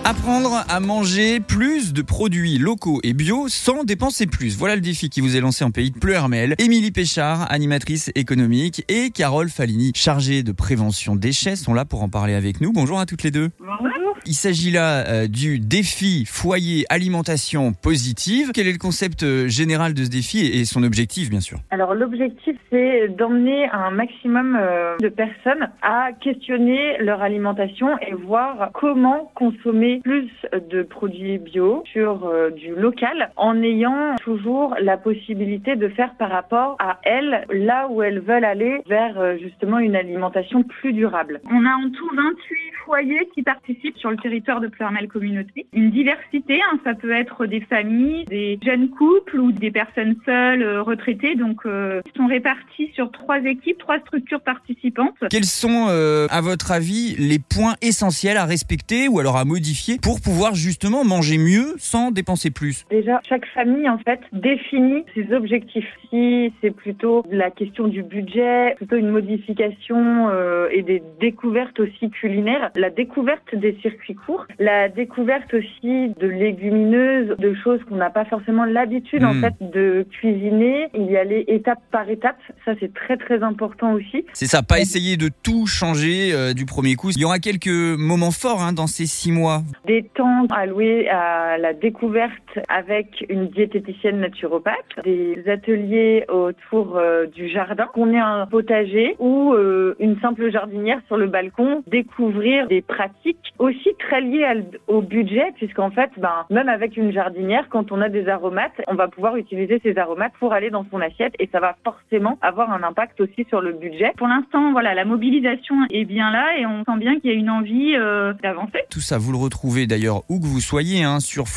Apprendre à manger plus de produits locaux et bio sans dépenser plus. Voilà le défi qui vous est lancé en pays de Pleuhermel. Émilie Péchard, animatrice économique, et Carole Falini, chargée de prévention déchets, sont là pour en parler avec nous. Bonjour à toutes les deux. Bonjour. Il s'agit là du défi foyer alimentation positive. Quel est le concept général de ce défi et son objectif, bien sûr? Alors l'objectif, c'est d'emmener un maximum de personnes à questionner leur alimentation et voir comment consommer plus de produits bio sur du local, en ayant toujours la possibilité de faire par rapport à elles, là où elles veulent aller, vers justement une alimentation plus durable. On a en tout 28 foyers qui participent sur le territoire de Pleuhermel Communauté. Une diversité, ça peut être des familles, des jeunes couples ou des personnes seules, retraitées. Donc, ils sont répartis sur 3 équipes, 3 structures participantes. Quels sont, à votre avis, les points essentiels à respecter ou alors à modifier pour pouvoir justement manger mieux sans dépenser plus? Déjà, chaque famille, en fait, définit ses objectifs. Si c'est plutôt la question du budget, plutôt une modification et des découvertes aussi culinaires, la découverte des circuits courts, la découverte aussi de légumineuses, de choses qu'on n'a pas forcément l'habitude en fait de cuisiner, y aller étape par étape, ça c'est très très important aussi. C'est ça, pas essayer de tout changer du premier coup. Il y aura quelques moments forts dans ces 6 mois. Des temps alloués à la découverte avec une diététicienne naturopathe, des ateliers autour du jardin, qu'on ait un potager ou une simple jardinière sur le balcon, découvrir des pratiques aussi très liées au budget, puisqu'en fait, même avec une jardinière, quand on a des aromates, on va pouvoir utiliser ces aromates pour aller dans son assiette et ça va forcément avoir un impact aussi sur le budget. Pour l'instant, la mobilisation est bien là et on sent bien qu'il y a une envie d'avancer. Tout ça, vous le retrouvez d'ailleurs où que vous soyez, sur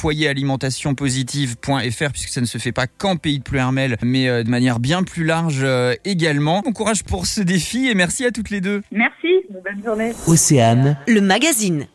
foyeralimentation-positive.fr, puisque ça ne se fait pas qu'en pays de Pleuhermel, mais de manière bien plus large également. Bon courage pour ce défi et merci à toutes les deux. Merci. Bonne journée. Océane, le magazine.